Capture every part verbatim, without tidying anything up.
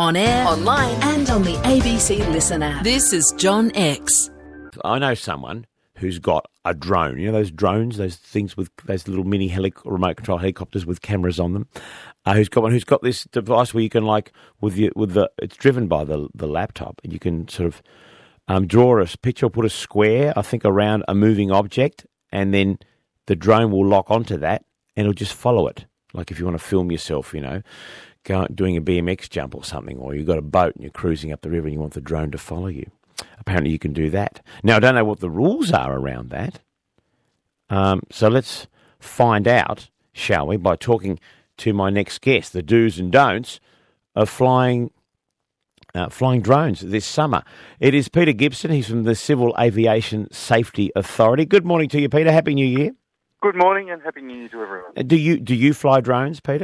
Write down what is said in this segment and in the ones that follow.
On air, online and on the A B C Listen app. This is John X. I know someone who's got a drone. You know those drones, those things with those little mini helic- remote control helicopters with cameras on them. Uh, who's got one? Who's got this device where you can like with the with the it's driven by the the laptop, and you can sort of um, draw a picture, or put a square, I think, around a moving object, and then the drone will lock onto that, and it'll just follow it. Like if you want to film yourself, you know, go, doing a B M X jump or something, or you've got a boat and you're cruising up the river and you want the drone to follow you. Apparently you can do that. Now, I don't know what the rules are around that. Um, so let's find out, shall we, by talking to my next guest, the do's and don'ts of flying uh, flying drones this summer. It is Peter Gibson. He's from the Civil Aviation Safety Authority. Good morning to you, Peter. Happy New Year. Good morning and Happy New Year to everyone. Do you do you fly drones, Peter?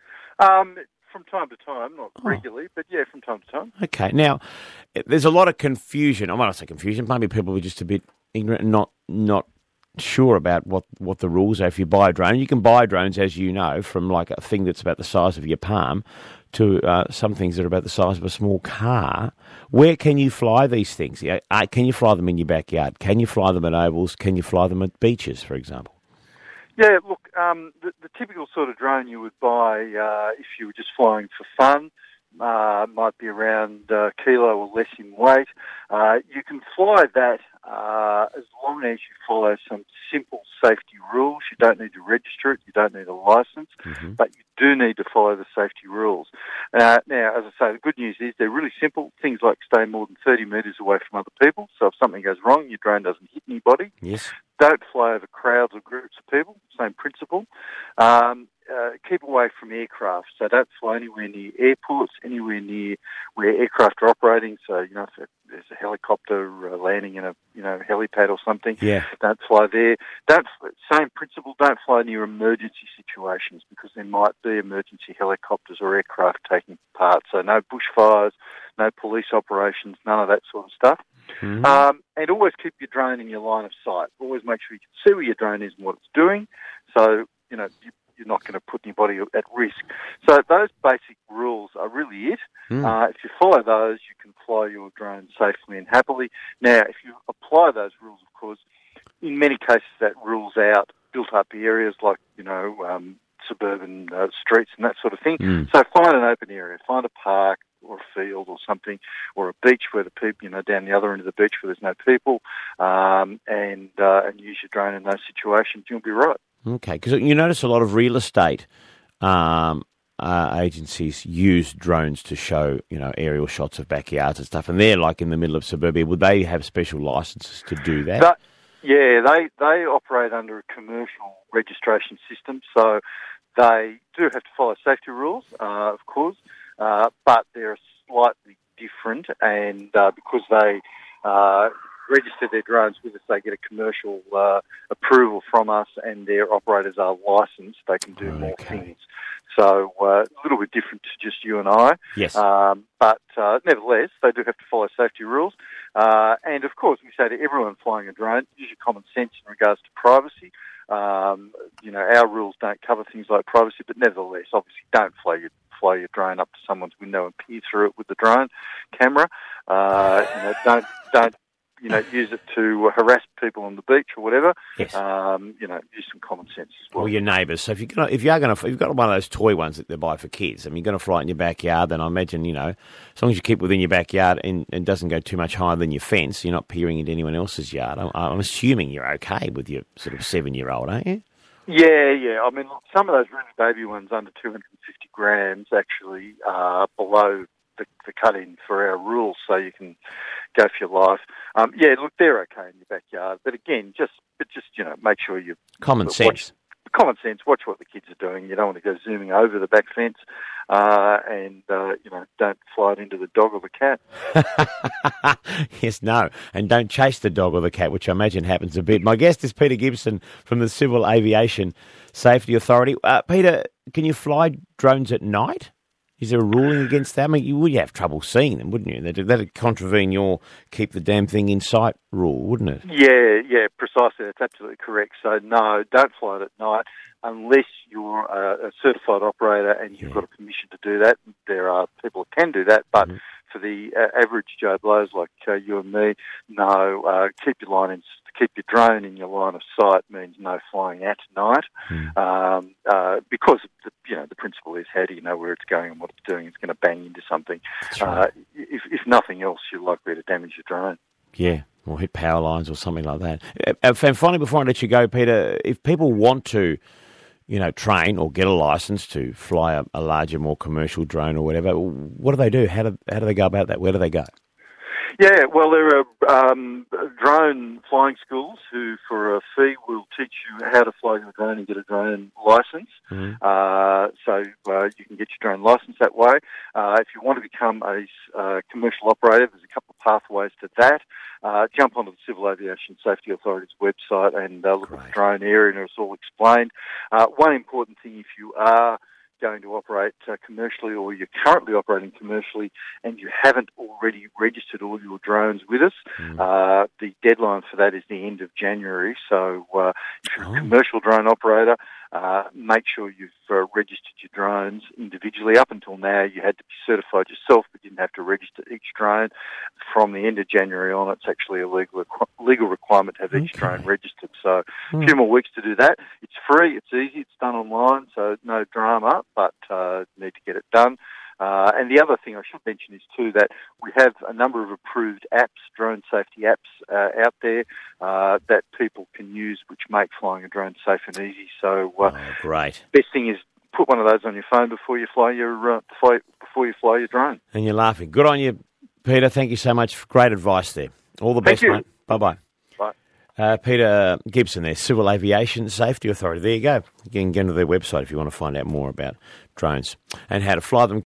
Um, from time to time, not Oh. regularly, but yeah, from time to time. Okay. Now, there's a lot of confusion. I might not say confusion. Maybe people were just a bit ignorant and not not sure about what, what the rules are. If you buy a drone, you can buy drones, as you know, from like a thing that's about the size of your palm to uh, some things that are about the size of a small car. Where can you fly these things? Yeah, uh, Can you fly them in your backyard? Can you fly them at ovals? Can you fly them at beaches, for example? Yeah, look, um, the, the typical sort of drone you would buy uh, if you were just flying for fun uh, might be around a kilo or less in weight. Uh, you can fly that uh, as long as you follow some simple safety rules. You don't need to register it. You don't need a license, Mm-hmm. but you do need to follow the safety rules. Uh, now, as I say, the good news is they're really simple. Things like stay more than thirty metres away from other people. So if something goes wrong, your drone doesn't hit anybody. Yes. Don't fly over crowds or groups of people, same principle. Um, uh, keep away from aircraft, so don't fly anywhere near airports, anywhere near where aircraft are operating. So, you know, if there's a helicopter uh, landing in a, you know, helipad or something, Yeah. don't fly there. Don't, same principle, don't fly near emergency situations because there might be emergency helicopters or aircraft taking part. So no bushfires, no police operations, none of that sort of stuff. Mhm. Um, and always keep your drone in your line of sight. Always make sure you can see where your drone is and what it's doing. So, you know, you, you're not going to put anybody at risk. So those basic rules are really it. Mm. Uh, if you follow those, you can fly your drone safely and happily. Now, if you apply those rules, of course, in many cases that rules out built-up areas like, you know, um, suburban uh, streets and that sort of thing. Mm. So find an open area, find a park or a field or something, or a beach where the people, you know, down the other end of the beach where there's no people, um, and uh, and use your drone in those situations. You'll be right. Okay, because you notice a lot of real estate um, uh, agencies use drones to show, you know, aerial shots of backyards and stuff, and they're like in the middle of suburbia. Would they have special licenses to do that? But, yeah, they they operate under a commercial registration system, so they do have to follow safety rules, uh, of course, uh, but they're slightly different, and uh, because they uh, register their drones with us, they get a commercial uh, approval from us, and their operators are licensed. They can do more Okay. things. So uh, a little bit different to just you and I. Yes. Um, but uh, nevertheless, they do have to follow safety rules. Uh, and of course, we say to everyone flying a drone, use your common sense in regards to privacy. Um, you know, our rules don't cover things like privacy, but nevertheless, obviously, don't fly your fly your drone up to someone's window and peer through it with the drone camera. Uh, you know, don't don't you know use it to harass people on the beach or whatever. Yes. Um, you know, use some common sense as well. Or your neighbours. So if you're gonna, if you are going to, if you've got one of those toy ones that they buy for kids, I mean, you're going to fly it in your backyard, then I imagine, you know, as long as you keep within your backyard and, and doesn't go too much higher than your fence, you're not peering into anyone else's yard. I'm, I'm assuming you're okay with your sort of seven-year-old, aren't you? Yeah, yeah. I mean, look, some of those really baby ones under two hundred fifty grams actually are below the, the cut-in for our rules, so you can go for your life. Um, yeah, look, they're okay in your backyard, but again, just but just you know, make sure you Common watch, sense. Common sense. Watch what the kids are doing. You don't want to go zooming over the back fence, uh, and uh, you know, don't fly it into the dog or the cat. Yes, no. And don't chase the dog or the cat, which I imagine happens a bit. My guest is Peter Gibson from the Civil Aviation Safety Authority. Uh, Peter, can you fly drones at night? Is there a ruling against that? I mean, you would have trouble seeing them, wouldn't you? That'd, that'd contravene your keep the damn thing in sight rule, wouldn't it? Yeah, yeah, precisely. That's absolutely correct. So, no, don't fly it at night unless you're a, a certified operator and you've Yeah. got a permission to do that. There are people who can do that, but Mhm. for the uh, average Joe Blows like uh, you and me, no, uh, keep your line in, keep your drone in your line of sight means no flying at night, Mm. um, uh, because the, you know the principle is how do you know where it's going and what it's doing? It's going to bang into something. That's right. Uh, if, if nothing else, you're likely to damage your drone. Yeah, or hit power lines or something like that. Uh, And finally, before I let you go, Peter, if people want to, you know, train or get a license to fly a, a larger, more commercial drone or whatever, what do they do? How do how do they go about that? Where do they go? Yeah, well, there are um, drone flying schools who, for a fee, will teach you how to fly your drone and get a drone license. Mm. Uh, so uh, you can get your drone license that way. Uh, if you want to become a uh, commercial operator, there's a couple of pathways to that. Uh, jump onto the Civil Aviation Safety Authority's website and uh, look at Great. the drone area, and it's all explained. Uh, one important thing, if you are going to operate uh, commercially or you're currently operating commercially and you haven't already registered all your drones with us, Mm. uh, the deadline for that is the end of January. So uh, if you're Oh. a commercial drone operator, uh, make sure you've uh, registered your drones individually. Up until now, you had to be certified yourself, but didn't have to register each drone. From the end of January on, it's actually a legal legal requirement to have each Okay. drone registered. So Hmm. a few more weeks to do that. It's free, it's easy, it's done online, so no drama, but uh, need to get it done. Uh, and the other thing I should mention is too that we have a number of approved apps, drone safety apps uh, out there uh, that people can use, which make flying a drone safe and easy. So uh, Oh, great. best thing is put one of those on your phone before you fly your uh, fly, before you fly your drone. And you're laughing. Good on you, Peter. Thank you so much for great advice there. All the Thank best, you. mate. Bye-bye. Bye. Uh, Peter Gibson there, Civil Aviation Safety Authority. There you go. You can get into their website if you want to find out more about drones and how to fly them.